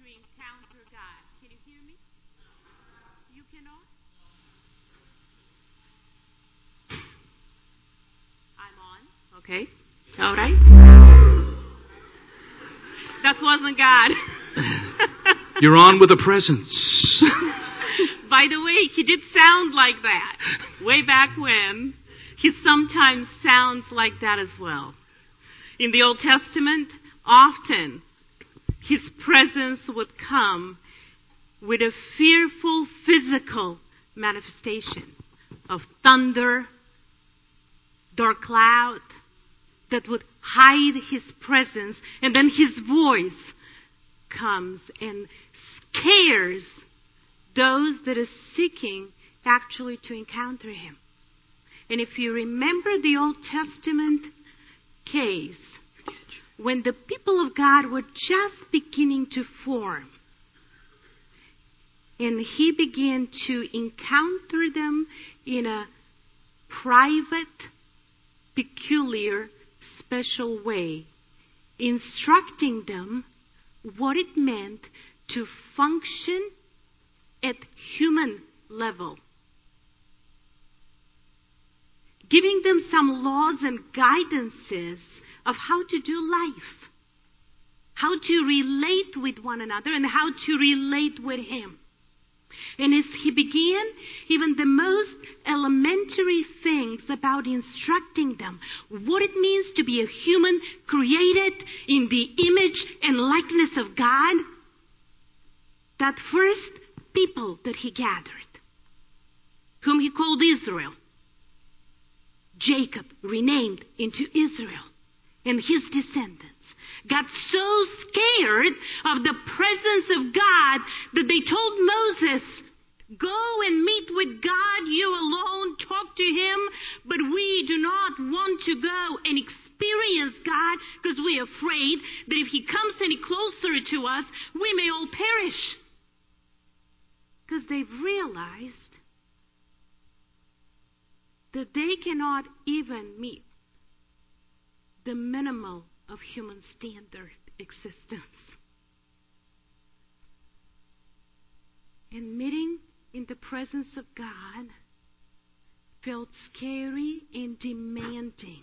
encounter God. Can you hear me? You cannot? I'm on. Okay. All right. That wasn't God. You're on with a presence. By the way, he did sound like that way back when. He sometimes sounds like that as well. In the Old Testament, often his presence would come with a fearful physical manifestation of thunder, dark cloud that would hide his presence, and then his voice comes and scares those that are seeking actually to encounter him. And if you remember the Old Testament case, when the people of God were just beginning to form, and he began to encounter them in a private, peculiar, special way, instructing them what it meant to function at human level, giving them some laws and guidances of how to do life, how to relate with one another, and how to relate with him. And as he began even the most elementary things about instructing them what it means to be a human created in the image and likeness of God, that first people that he gathered, whom he called Israel, Jacob renamed into Israel, and his descendants got so scared of the presence of God that they told Moses, go and meet with God, you alone, talk to him, but we do not want to go and experience God because we're afraid that if he comes any closer to us, we may all perish. Because they've realized that they cannot even meet the minimal of human standard existence. And meeting in the presence of God felt scary and demanding.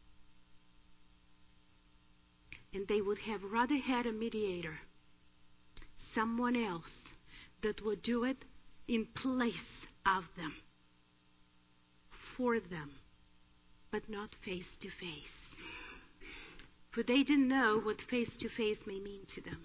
And they would have rather had a mediator, someone else that would do it in place of them, for them, but not face to face. For they didn't know what face to face may mean to them.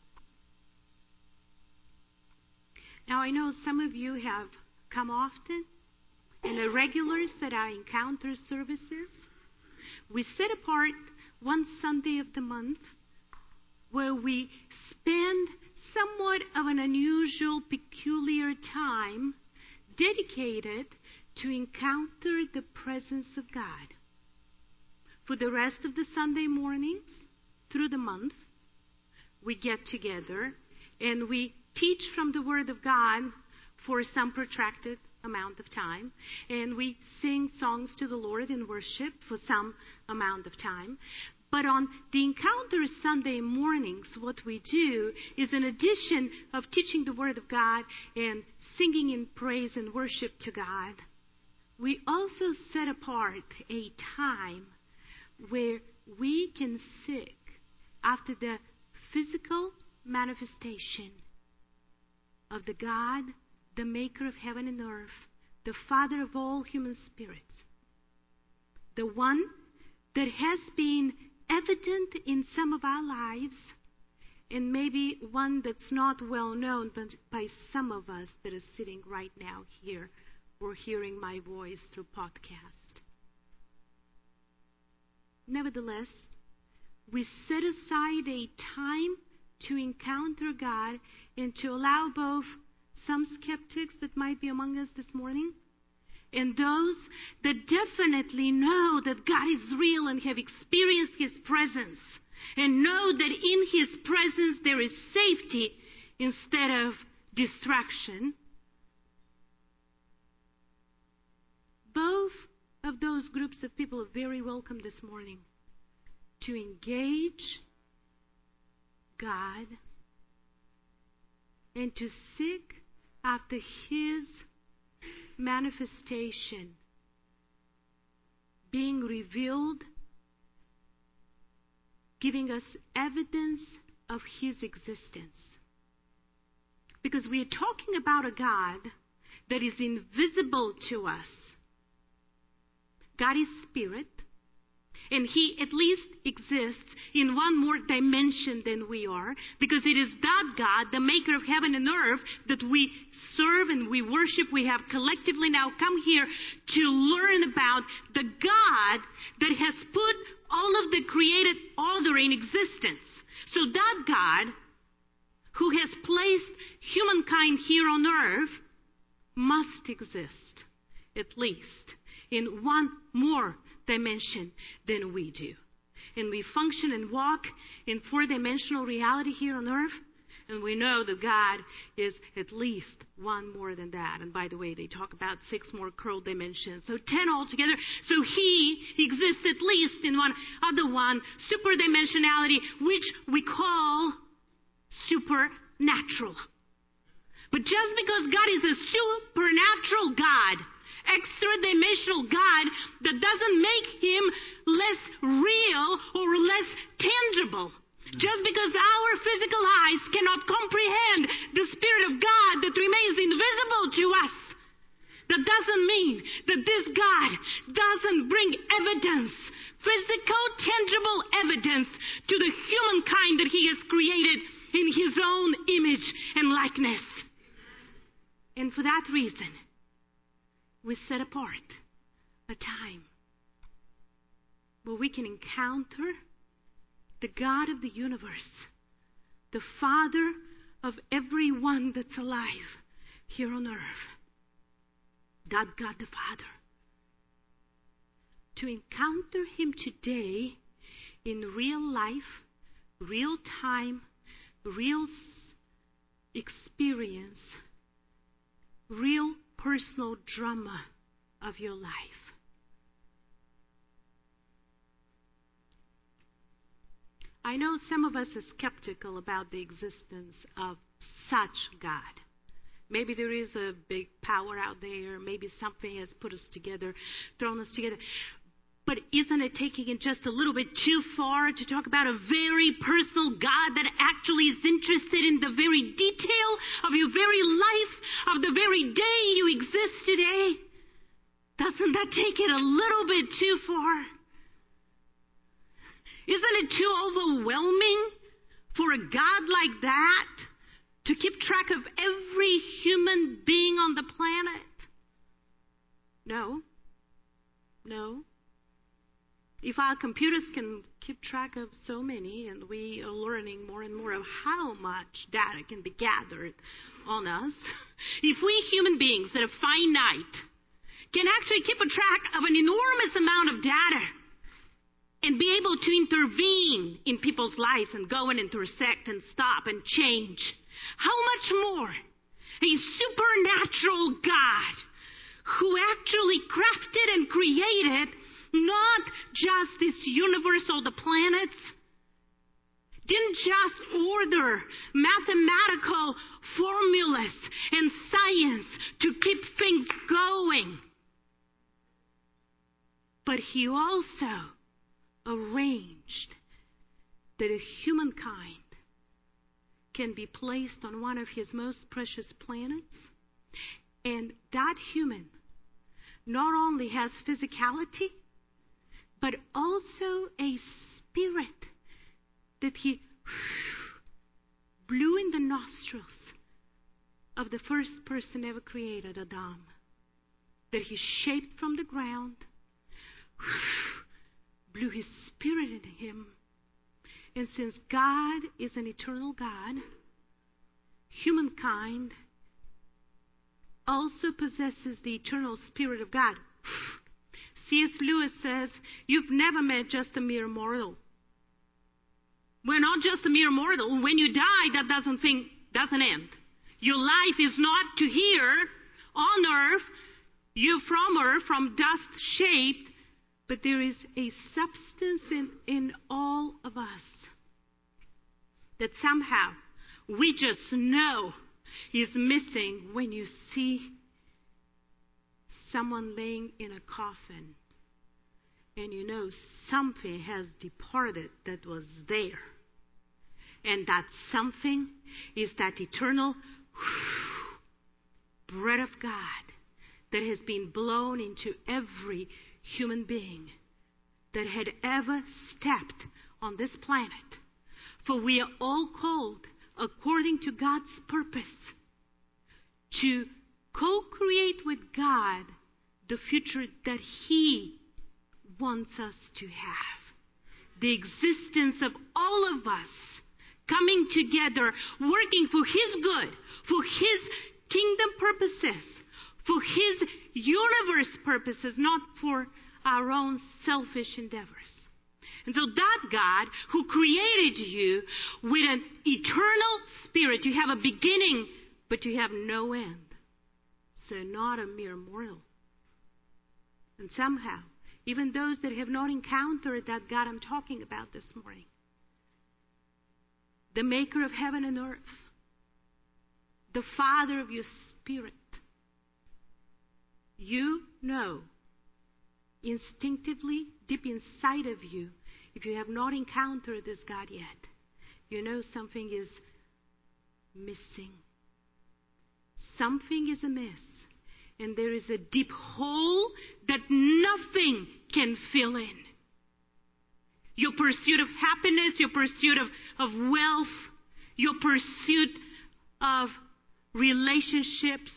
Now I know some of you have come often and are regulars at our encounter services. We set apart one Sunday of the month where we spend somewhat of an unusual, peculiar time dedicated to encounter the presence of God. For the rest of the Sunday mornings through the month, we get together and we teach from the Word of God for some protracted amount of time. And we sing songs to the Lord in worship for some amount of time. But on the Encounter Sunday mornings, what we do is, in addition of teaching the Word of God and singing in praise and worship to God, we also set apart a time where we can seek after the physical manifestation of the God, the maker of heaven and earth, the Father of all human spirits, the one that has been evident in some of our lives, and maybe one that's not well known but by some of us that are sitting right now here or hearing my voice through podcast. Nevertheless, we set aside a time to encounter God and to allow both some skeptics that might be among us this morning and those that definitely know that God is real and have experienced his presence and know that in his presence there is safety instead of distraction. Both of those groups of people are very welcome this morning to engage God and to seek after His manifestation being revealed, giving us evidence of His existence. Because we are talking about a God that is invisible to us. God is spirit, and He at least exists in one more dimension than we are, because it is that God, the maker of heaven and earth, that we serve and we worship. We have collectively now come here to learn about the God that has put all of the created order in existence. So that God, who has placed humankind here on earth, must exist, at least, in one more dimension than we do. And we function and walk in four-dimensional reality here on earth, and we know that God is at least one more than that. And by the way, they talk about 6 more curl dimensions, so 10 altogether. So He exists at least in one other one, super dimensionality, which we call supernatural. But just because God is a supernatural God, extra-dimensional God, that doesn't make Him less real or less tangible. Just because our physical eyes cannot comprehend the Spirit of God that remains invisible to us, that doesn't mean that this God doesn't bring evidence, physical, tangible evidence, to the humankind that He has created in His own image and likeness. And for that reason, we set apart a time where we can encounter the God of the universe, the Father of everyone that's alive here on earth, that God the Father. To encounter Him today in real life, real time, real experience, real personal drama of your life. I know some of us are skeptical about the existence of such God. Maybe there is a big power out there. Maybe something has put us together, thrown us together. But isn't it taking it just a little bit too far to talk about a very personal God that actually is interested in the very detail of your very life, of the very day you exist today? Doesn't that take it a little bit too far? Isn't it too overwhelming for a God like that to keep track of every human being on the planet? No. If our computers can keep track of so many, and we are learning more and more of how much data can be gathered on us, if we human beings that are finite can actually keep a track of an enormous amount of data and be able to intervene in people's lives and go and intersect and stop and change, how much more a supernatural God who actually crafted and created not just this universe or the planets, didn't just order mathematical formulas and science to keep things going, but He also arranged that a humankind can be placed on one of His most precious planets, and that human not only has physicality, but also a spirit that He blew in the nostrils of the first person ever created, Adam, that He shaped from the ground, blew His spirit into him. And since God is an eternal God, humankind also possesses the eternal Spirit of God. C.S. Lewis says, you've never met just a mere mortal. We're not just a mere mortal. When you die, that doesn't end. Your life is not to here on earth. You're from earth, from dust shaped, but there is a substance in all of us that somehow we just know is missing when you see someone laying in a coffin and you know something has departed that was there. And that something is that eternal breath of God that has been blown into every human being that had ever stepped on this planet. For we are all called, according to God's purpose, to co-create with God the future that He wants us to have. The existence of all of us coming together, working for His good, for His kingdom purposes, for His universe purposes, not for our own selfish endeavors. And so that God who created you with an eternal spirit, you have a beginning, but you have no end. So not a mere mortal. And somehow, even those that have not encountered that God I'm talking about this morning, the maker of heaven and earth, the Father of your spirit, you know instinctively, deep inside of you, if you have not encountered this God yet, you know something is missing. Something is amiss. And there is a deep hole that nothing can fill in. Your pursuit of happiness, your pursuit of wealth, your pursuit of relationships,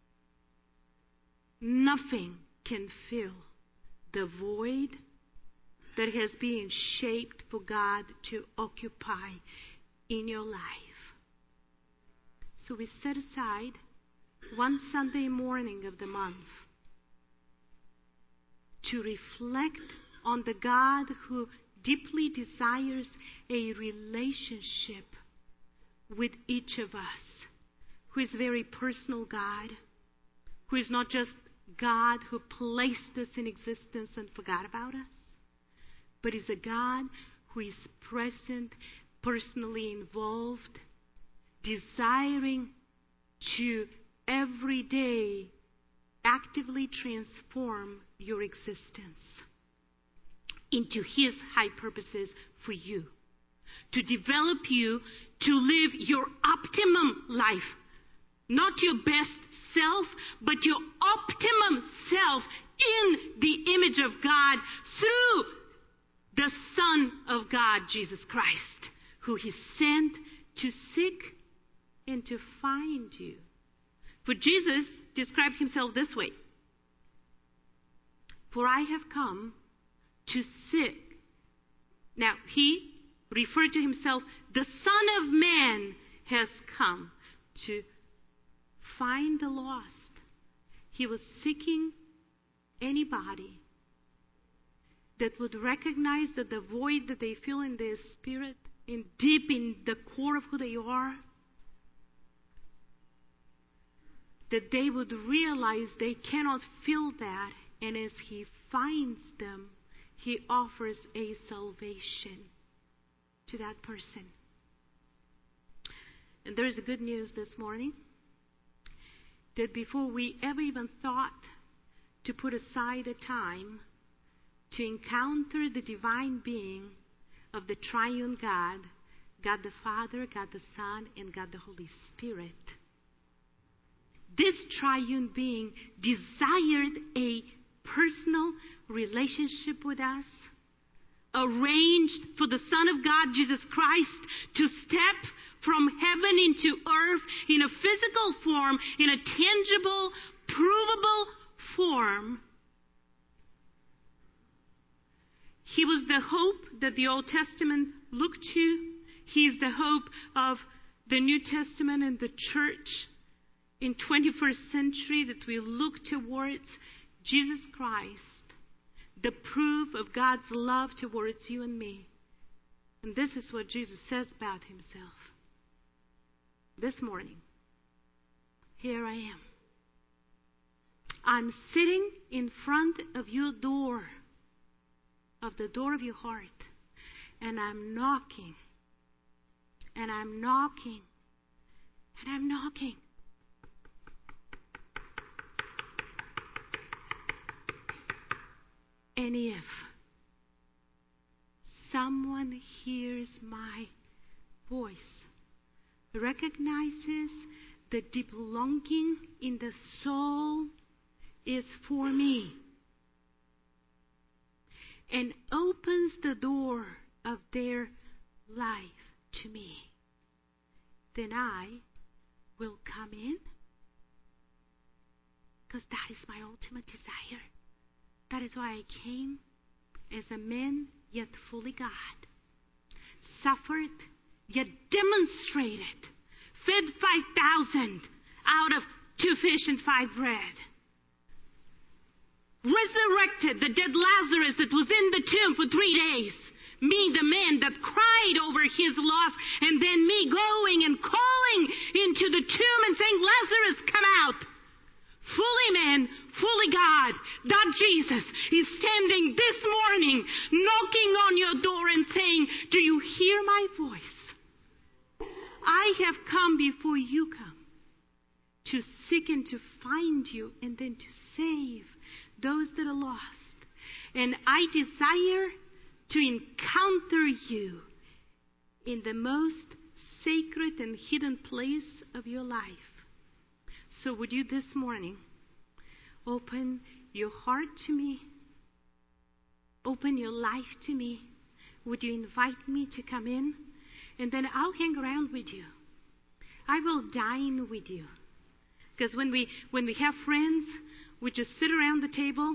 nothing can fill the void that has been shaped for God to occupy in your life. So we set aside one Sunday morning of the month to reflect on the God who deeply desires a relationship with each of us, who is a very personal God, who is not just God who placed us in existence and forgot about us, but is a God who is present, personally involved, desiring to every day actively transform your existence into His high purposes for you, to develop you to live your optimum life. Not your best self, but your optimum self in the image of God through the Son of God, Jesus Christ, who He sent to seek and to find you. For Jesus described Himself this way: for I have come to seek. Now, He referred to Himself, the Son of Man has come to find the lost. He was seeking anybody that would recognize that the void that they feel in their spirit, in deep in the core of who they are, that they would realize they cannot fill that, and as He finds them, He offers a salvation to that person. And there is a good news this morning, that before we ever even thought to put aside a time to encounter the divine being of the triune God, God the Father, God the Son, and God the Holy Spirit, this triune being desired a personal relationship with us, arranged for the Son of God, Jesus Christ, to step from heaven into earth in a physical form, in a tangible, provable form. He was the hope that the Old Testament looked to. He is the hope of the New Testament and the church in 21st century that we look towards. Jesus Christ, the proof of God's love towards you and me. And this is what Jesus says about Himself. This morning, here I am. I'm sitting in front of your door, of the door of your heart, and I'm knocking. And I'm knocking. And I'm knocking. And if someone hears my voice, recognizes the deep longing in the soul is for me, and opens the door of their life to me, then I will come in, because that is my ultimate desire. That is why I came as a man, yet fully God. Suffered, yet demonstrated. Fed 5,000 out of 2 fish and 5 bread. Resurrected the dead Lazarus that was in the tomb for 3 days. Me, the man that cried over his loss, and then me going and calling into the tomb and saying, Lazarus, come out. Fully man, fully God, that Jesus is standing this morning, knocking on your door and saying, do you hear my voice? I have come before you come, to seek and to find you, and then to save those that are lost. And I desire to encounter you in the most sacred and hidden place of your life. So would you this morning open your heart to me? Open your life to me? Would you invite me to come in? And then I'll hang around with you. I will dine with you. Because when we have friends, we just sit around the table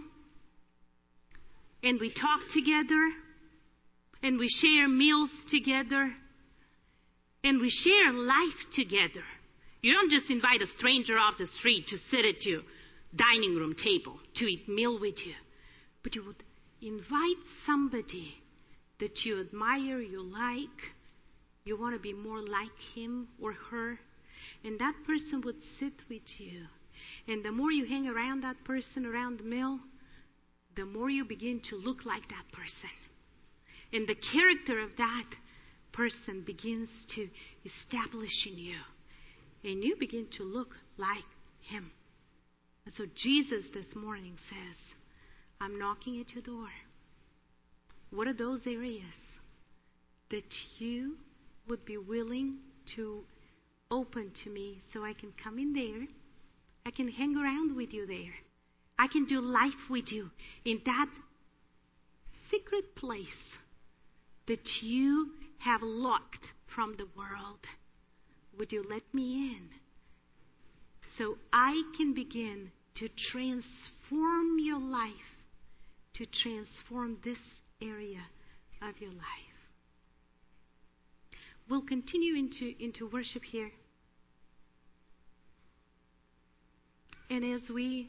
and we talk together and we share meals together and we share life together. You don't just invite a stranger off the street to sit at your dining room table to eat meal with you. But you would invite somebody that you admire, you like, you want to be more like him or her. And that person would sit with you. And the more you hang around that person around the meal, the more you begin to look like that person. And the character of that person begins to establish in you. And you begin to look like him. And so Jesus this morning says, I'm knocking at your door. What are those areas that you would be willing to open to me so I can come in there? I can hang around with you there. I can do life with you in that secret place that you have locked from the world. Would you let me in so I can begin to transform your life, to transform this area of your life? We'll continue into worship here. And as we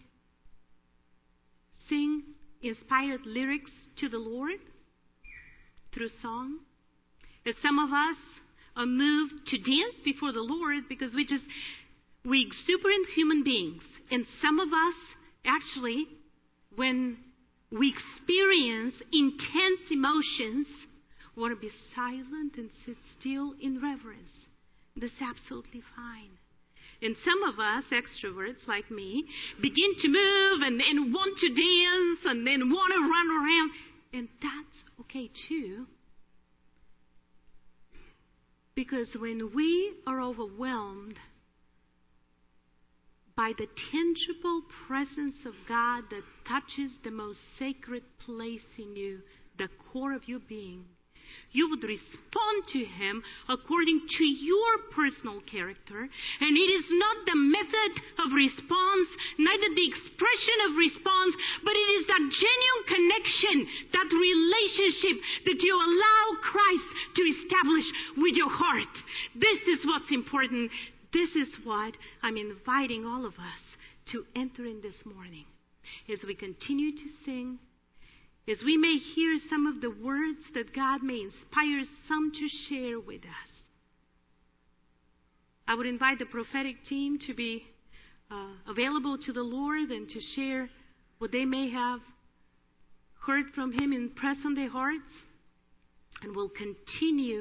sing inspired lyrics to the Lord through song, as some of us are moved to dance before the Lord because we exuberant human beings. And some of us, actually, when we experience intense emotions, want to be silent and sit still in reverence. That's absolutely fine. And some of us, extroverts like me, begin to move and want to dance and then want to run around. And that's okay too. Because when we are overwhelmed by the tangible presence of God that touches the most sacred place in you, the core of your being, you would respond to Him according to your personal character. And it is not the method of response, neither the expression of response, but it is that genuine connection, that relationship that you allow Christ to establish with your heart. This is what's important. This is what I'm inviting all of us to enter in this morning. As we continue to sing, as we may hear some of the words that God may inspire some to share with us. I would invite the prophetic team to be available to the Lord and to share what they may have heard from Him and press on their hearts. And we'll continue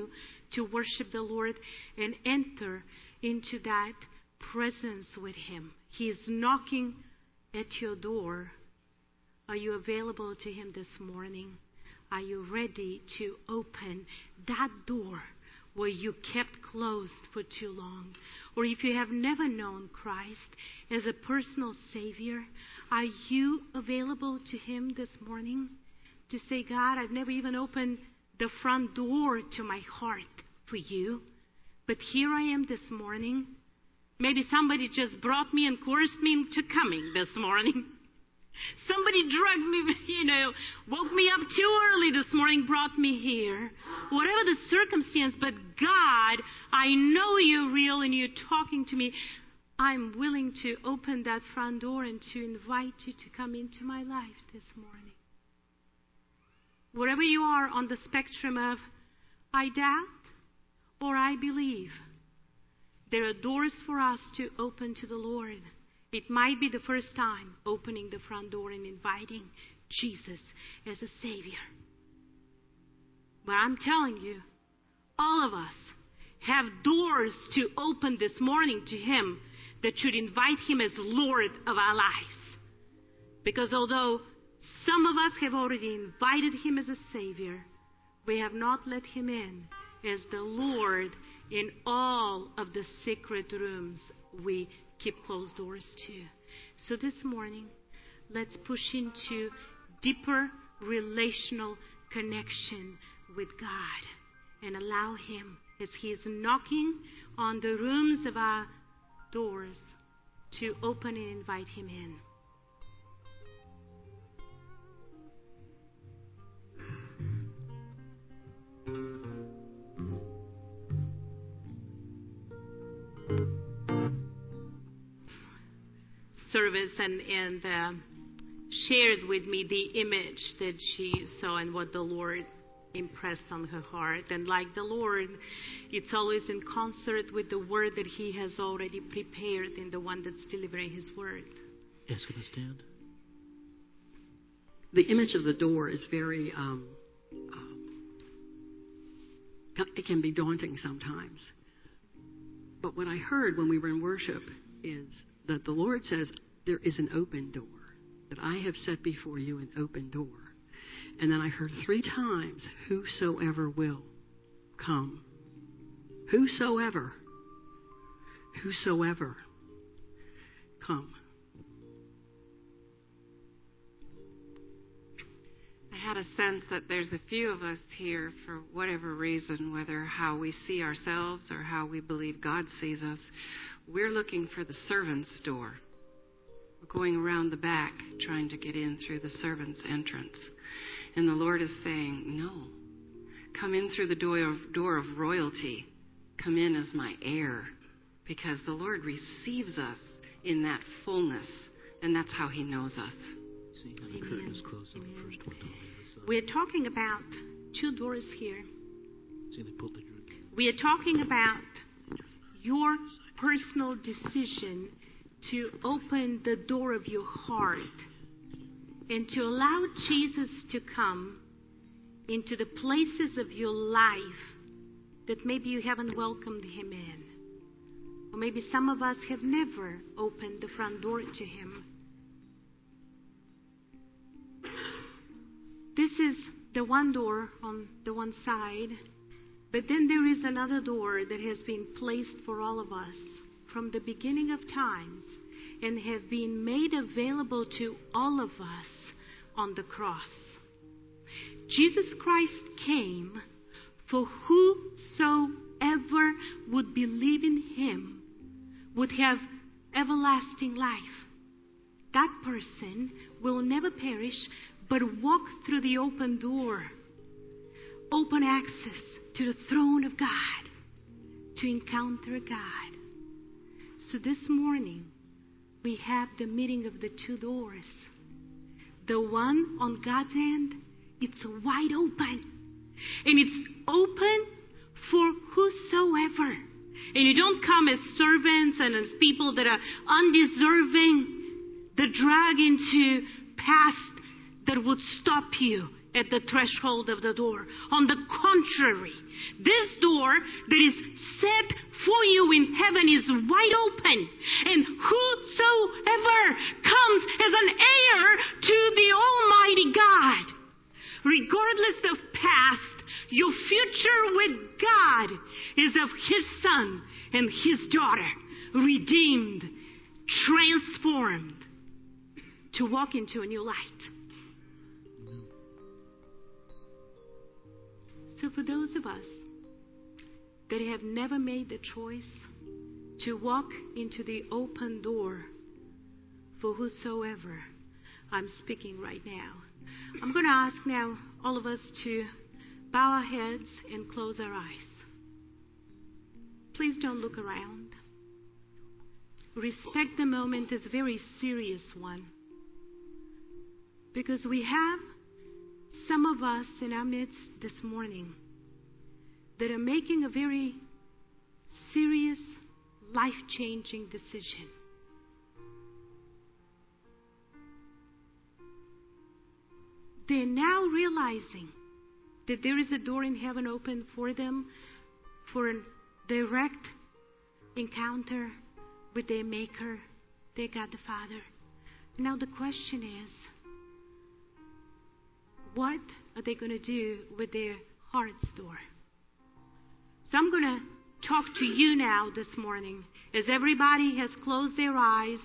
to worship the Lord and enter into that presence with Him. He is knocking at your door. Are you available to Him this morning? Are you ready to open that door where you kept closed for too long? Or if you have never known Christ as a personal Savior, are you available to Him this morning to say, God, I've never even opened the front door to my heart for you, but here I am this morning. Maybe somebody just brought me and coerced me into coming this morning. Somebody drugged me, woke me up too early this morning, brought me here. Whatever the circumstance, but God, I know you're real and you're talking to me. I'm willing to open that front door and to invite you to come into my life this morning. Wherever you are on the spectrum of I doubt or I believe, there are doors for us to open to the Lord. It might be the first time opening the front door and inviting Jesus as a Savior. But I'm telling you, all of us have doors to open this morning to Him that should invite Him as Lord of our lives. Because although some of us have already invited Him as a Savior, we have not let Him in as the Lord in all of the secret rooms we keep closed doors to. So this morning, let's push into deeper relational connection with God and allow Him, as He is knocking on the rooms of our doors, to open and invite Him in. Service and shared with me the image that she saw and what the Lord impressed on her heart. And like the Lord, it's always in concert with the word that He has already prepared in the one that's delivering His word. Yes, can I stand? The image of the door is very, it can be daunting sometimes. But what I heard when we were in worship is that the Lord says there is an open door, that I have set before you an open door. And then I heard 3 times, whosoever will come. Whosoever come. I had a sense that there's a few of us here, for whatever reason, whether how we see ourselves or how we believe God sees us, we're looking for the servant's door. We're going around the back trying to get in through the servant's entrance. And the Lord is saying, no, come in through the door of royalty. Come in as my heir, because the Lord receives us in that fullness, and that's how He knows us. See, and the curtain is closed on the first one. We're talking about 2 doors here. See, they pulled the drink. We are talking about your personal decision to open the door of your heart and to allow Jesus to come into the places of your life that maybe you haven't welcomed Him in. Or maybe some of us have never opened the front door to Him. This is the one door on the one side, but then there is another door that has been placed for all of us from the beginning of times and have been made available to all of us on the cross. Jesus Christ came for whosoever would believe in Him would have everlasting life. That person will never perish, but walk through the open door, open access to the throne of God, to encounter God. So this morning, we have the meeting of the 2 doors. The one on God's end, it's wide open. And it's open for whosoever. And you don't come as servants and as people that are undeserving, that drag into past that would stop you at the threshold of the door. On the contrary, this door that is set for you in heaven is wide open. And whosoever comes as an heir to the Almighty God, regardless of past, your future with God is of His Son and His daughter, redeemed, transformed, to walk into a new light. So for those of us that have never made the choice to walk into the open door for whosoever, I'm speaking right now. I'm going to ask now all of us to bow our heads and close our eyes. Please don't look around. Respect the moment is a very serious one. Because we have some of us in our midst this morning that are making a very serious, life-changing decision. They're now realizing that there is a door in heaven open for them for a direct encounter with their Maker, their God the Father. Now the question is, what are they going to do with their heart's door? So I'm going to talk to you now this morning as everybody has closed their eyes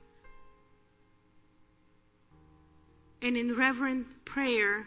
and in reverent prayer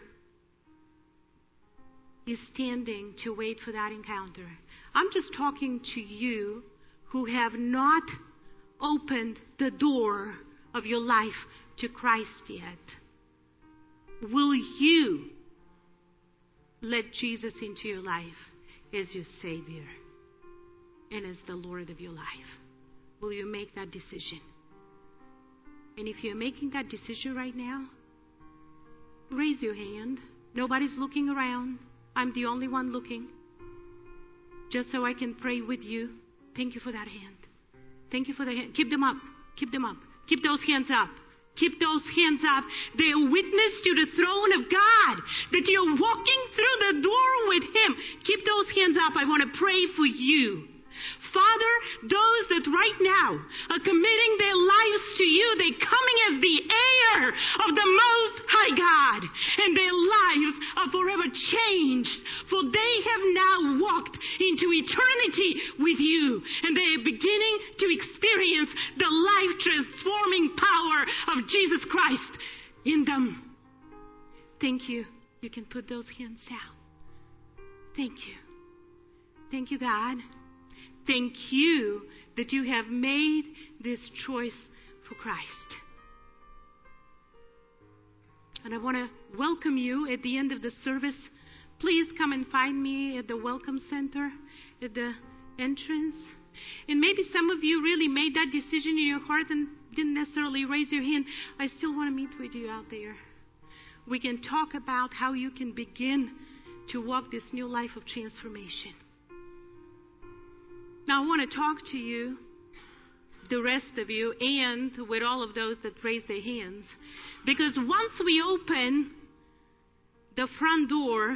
is standing to wait for that encounter. I'm just talking to you who have not opened the door of your life to Christ yet. Will you let Jesus into your life as your Savior and as the Lord of your life? Will you make that decision? And if you're making that decision right now, raise your hand. Nobody's looking around. I'm the only one looking. Just so I can pray with you. Thank you for that hand. Thank you for the hand. Keep them up. Keep them up. Keep those hands up. Keep those hands up. They are witness to the throne of God that you're walking through the door with Him. Keep those hands up. I want to pray for you. Father, those that right now are committing their lives to you, they're coming as the heir of the Most High God, and their lives are forever changed, for they have now walked into eternity with you, and they are beginning to experience the life-transforming power of Jesus Christ in them. Thank you. You can put those hands down. Thank you. Thank you, God. Thank you that you have made this choice for Christ. And I want to welcome you at the end of the service. Please come and find me at the Welcome Center, at the entrance. And maybe some of you really made that decision in your heart and didn't necessarily raise your hand. I still want to meet with you out there. We can talk about how you can begin to walk this new life of transformation. Now I want to talk to you, the rest of you, and with all of those that raise their hands. Because once we open the front door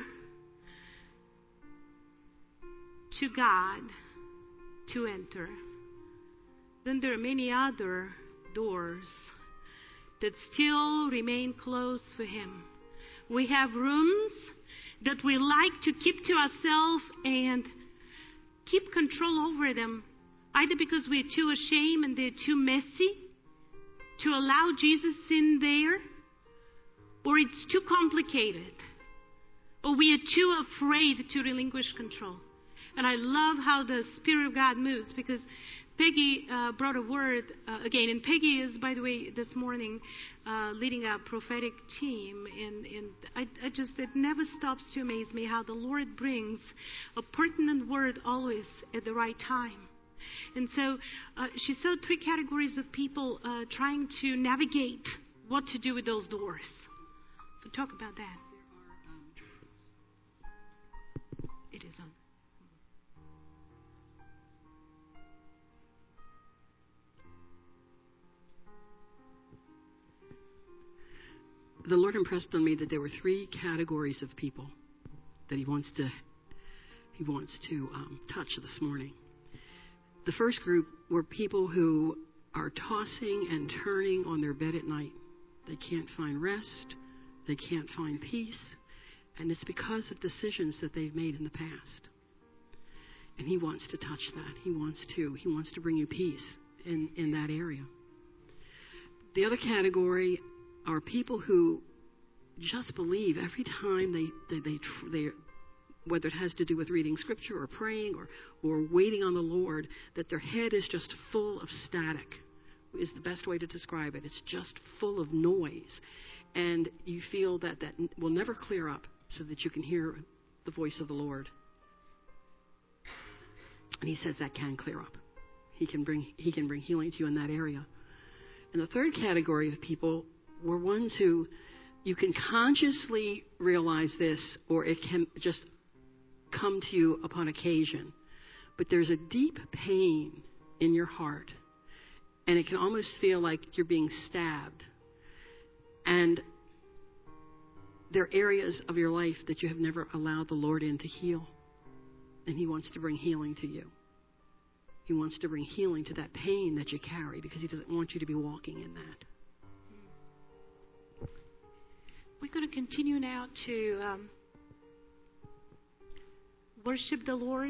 to God to enter, then there are many other doors that still remain closed for Him. We have rooms that we like to keep to ourselves and keep control over them, either because we're too ashamed and they're too messy to allow Jesus in there, or it's too complicated, or we are too afraid to relinquish control. And I love how the Spirit of God moves, because Peggy brought a word again, and Peggy is, by the way, this morning leading a prophetic team, and it never stops to amaze me how the Lord brings a pertinent word always at the right time. And so she saw 3 categories of people trying to navigate what to do with those doors. So talk about that. It is on. the Lord impressed on me that there were 3 categories of people that He wants to touch this morning. The first group were people who are tossing and turning on their bed at night. They can't find rest. They can't find peace. And it's because of decisions that they've made in the past. And He wants to touch that. He wants to bring you peace in that area. The other category are people who just believe every time they whether it has to do with reading scripture or praying or waiting on the Lord, that their head is just full of static, is the best way to describe it. It's just full of noise. And you feel that will never clear up so that you can hear the voice of the Lord. And He says that can clear up. He can bring healing to you in that area. And the third category of people were ones who you can consciously realize this, or it can just come to you upon occasion. But there's a deep pain in your heart, and it can almost feel like you're being stabbed. And there are areas of your life that you have never allowed the Lord in to heal. And He wants to bring healing to you. He wants to bring healing to that pain that you carry, because He doesn't want you to be walking in that. We're going to continue now to worship the Lord.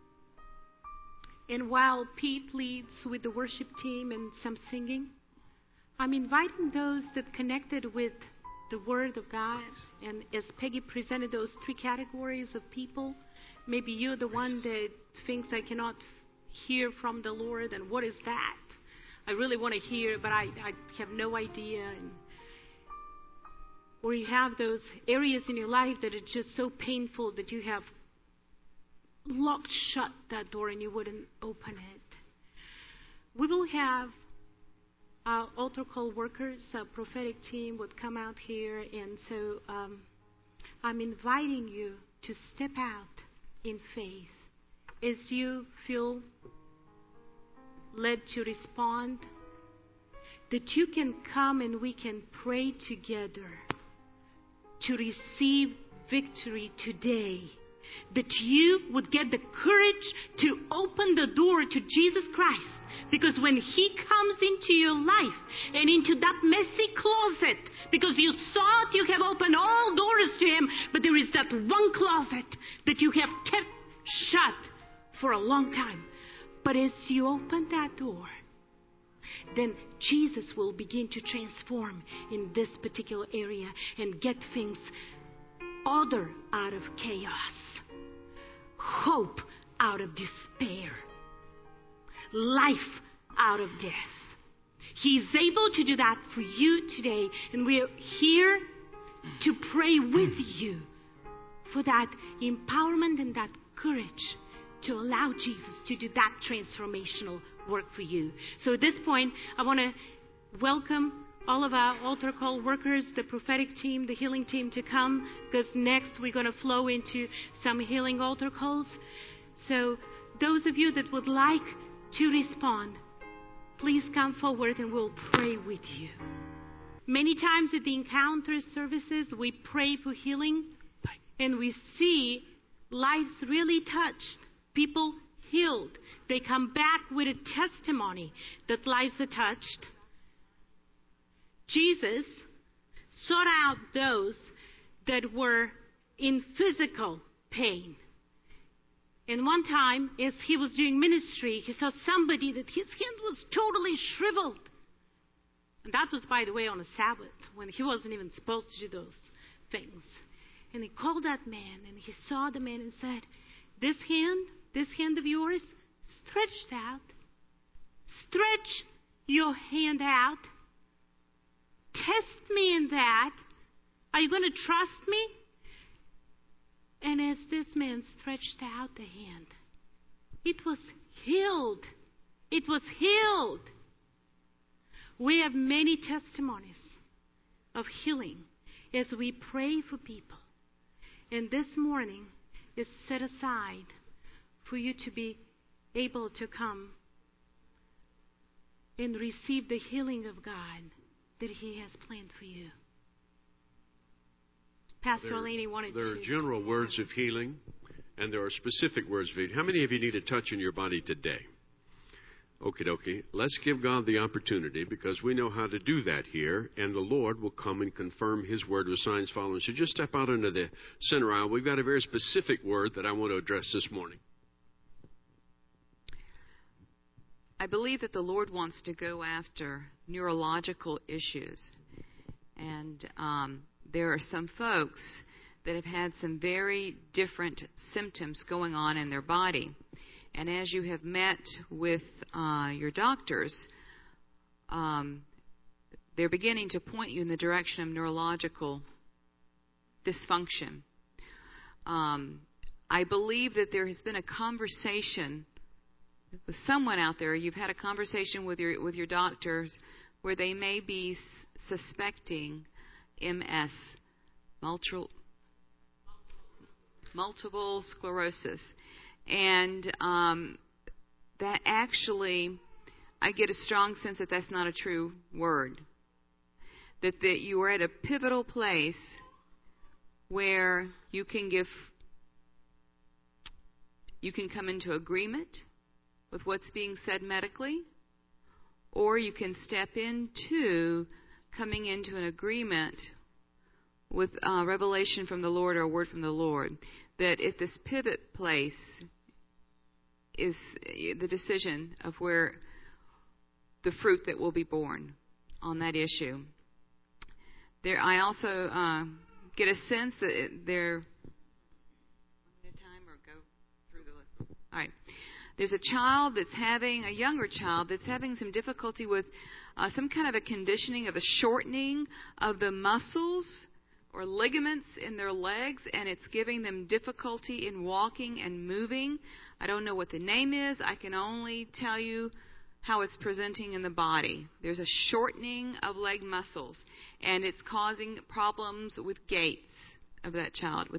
And while Pete leads with the worship team and some singing, I'm inviting those that connected with the Word of God. And as Peggy presented those 3 categories of people, maybe you're the one that thinks I cannot hear from the Lord, and what is that? I really want to hear, but I have no idea. Or you have those areas in your life that are just so painful that you have locked shut that door and you wouldn't open it. We will have our altar call workers, our prophetic team would come out here, and so I'm inviting you to step out in faith as you feel led to respond, that you can come and we can pray together to receive victory today. That you would get the courage to open the door to Jesus Christ. Because when He comes into your life and into that messy closet, because you thought you have opened all doors to Him, but there is that one closet that you have kept shut for a long time. But as you open that door, then Jesus will begin to transform in this particular area and get things order out of chaos, hope out of despair, life out of death. He's able to do that for you today, and we're here to pray with you for that empowerment and that courage to allow Jesus to do that transformational work for you. So at this point, I want to welcome all of our altar call workers, the prophetic team, the healing team to come, because next we're going to flow into some healing altar calls. So those of you that would like to respond, please come forward and we'll pray with you. Many times at the encounter services, we pray for healing and we see lives really touched, people healed. They come back with a testimony that lives are touched. Jesus sought out those that were in physical pain. And one time, as He was doing ministry, He saw somebody that his hand was totally shriveled. And that was, by the way, on a Sabbath, when He wasn't even supposed to do those things. And He called that man, and He saw the man and said, this hand of yours, stretched out. Stretch your hand out. Test me in that. Are you going to trust me? And as this man stretched out the hand, it was healed. It was healed. We have many testimonies of healing as we pray for people. And this morning is set aside for you to be able to come and receive the healing of God that He has planned for you. Pastor Laney wanted There are to. general words of healing, and there are specific words of healing. How many of you need a touch in your body today? Okie dokie. Let's give God the opportunity, because we know how to do that here, and the Lord will come and confirm His word with signs following. So just step out into the center aisle. We've got a very specific word that I want to address this morning. I believe that the Lord wants to go after neurological issues. And there are some folks that have had some very different symptoms going on in their body. And as you have met with your doctors, they're beginning to point you in the direction of neurological dysfunction. I believe that there has been a conversation with someone out there. You've had a conversation with your doctors where they may be suspecting MS, multiple sclerosis. And that actually, I get a strong sense that that's not a true word. That you are at a pivotal place where you can come into agreement with what's being said medically, or you can step into coming into an agreement with revelation from the Lord or a word from the Lord. That at this pivot place is the decision of where the fruit that will be born on that issue. There, I also get a sense that they're time or go through the list. All right. There's a younger child that's having some difficulty with some kind of a conditioning of a shortening of the muscles or ligaments in their legs, and it's giving them difficulty in walking and moving. I don't know what the name is. I can only tell you how it's presenting in the body. There's a shortening of leg muscles, and it's causing problems with the gait of that child.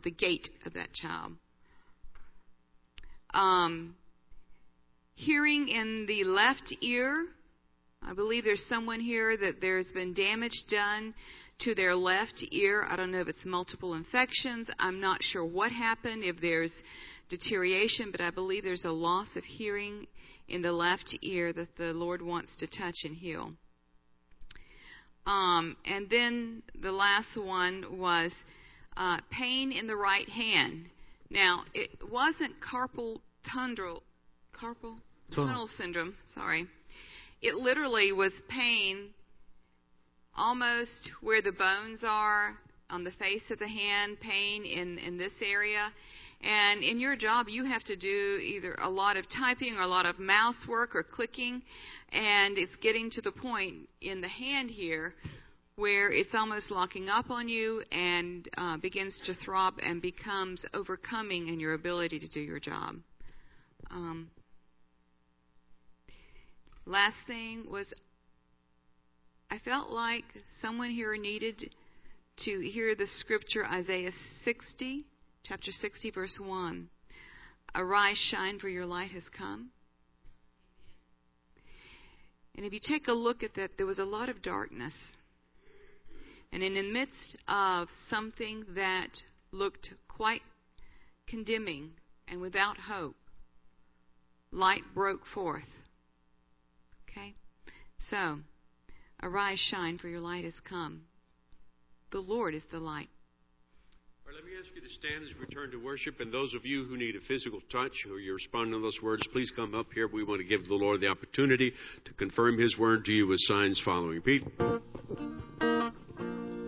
Hearing in the left ear. I believe there's someone here that there's been damage done to their left ear. I don't know if it's multiple infections. I'm not sure what happened, if there's deterioration, but I believe there's a loss of hearing in the left ear that the Lord wants to touch and heal. And then the last one was pain in the right hand. Now, it wasn't carpal tunnel syndrome. Sorry. It literally was pain almost where the bones are on the face of the hand, pain in this area. And in your job, you have to do either a lot of typing or a lot of mouse work or clicking. And it's getting to the point in the hand here where it's almost locking up on you and begins to throb and becomes overcoming in your ability to do your job. Last thing was, I felt like someone here needed to hear the scripture, Isaiah 60, chapter 60, verse 1. Arise, shine, for your light has come. And if you take a look at that, there was a lot of darkness. And in the midst of something that looked quite condemning and without hope, light broke forth. Okay? So, arise, shine, for your light has come. The Lord is the light. All right, let me ask you to stand as we return to worship. And those of you who need a physical touch or you're responding to those words, please come up here. We want to give the Lord the opportunity to confirm His word to you with signs following. Pete?